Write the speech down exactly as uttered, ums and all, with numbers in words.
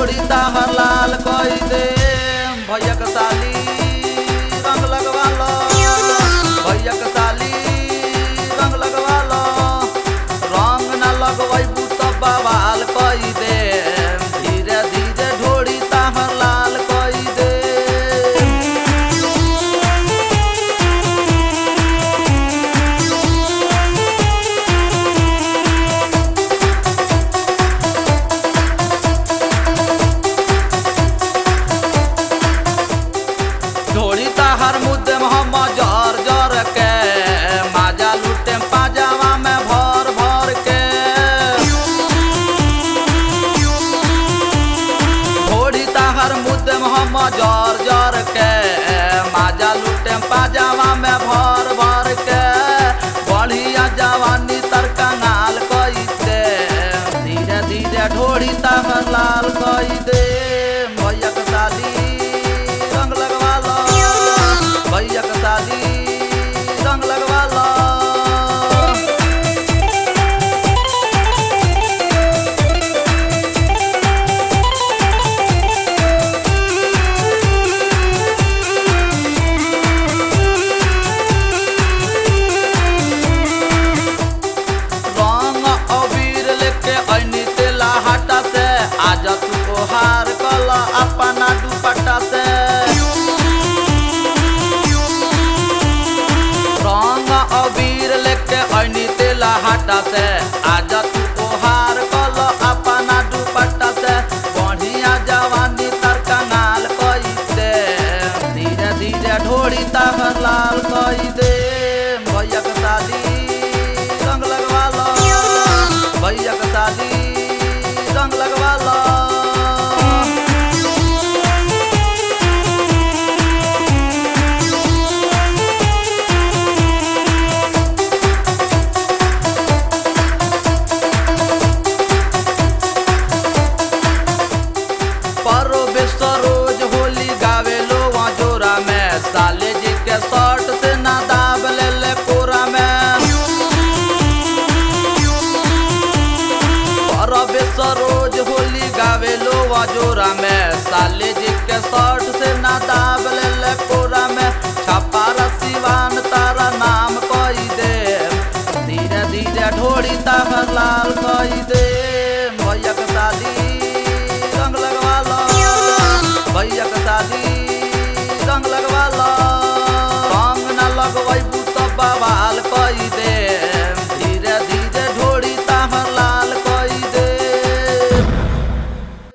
ढोड़ी ताहर लाल कई दे भैया के साली रंग लगवा लो भैया के साली रंग लगवा लो रंग न लगवैबू तो बवाल कई दे धीरे धीरे ढोड़ी ताहर लाल कई दे ढोड़ी ताहर मुद्दे हम जर जर के माजा लुटे पाजावा में भर भर के ढोड़ी ताहर मुद्दे हम जर जर के माजा लुटे पाजावा में भर भर के बढ़िया जवानी तर कंगाल कई दे धीरे धीरे ढोड़ी ताहर लाल कई दे भैया के साली रंग लगवा लो भैया के साली रंग लगवा लो रंग अबीर लेके ऐनी तेला हाटा से आजा तू ओहार कला अपना दुपट्टा से रंग अबीर लेके ऐनी तेला हाटा से आजा तू ओहार कला अपना दुपट्टा से बढ़िया जवानी तर कंगाल कई दे धीरे धीरे ढोड़ी ताहर लाल कई दे भैया के साली रंग लगवा लो भैया के साली रंग लगवा लो रोज होली गावे लो जोरा में साले जी के शर्ट से ना दाब ले ले कोरा में रोज होली गावे लो जोरा में साले जी के शर्ट से ना दाब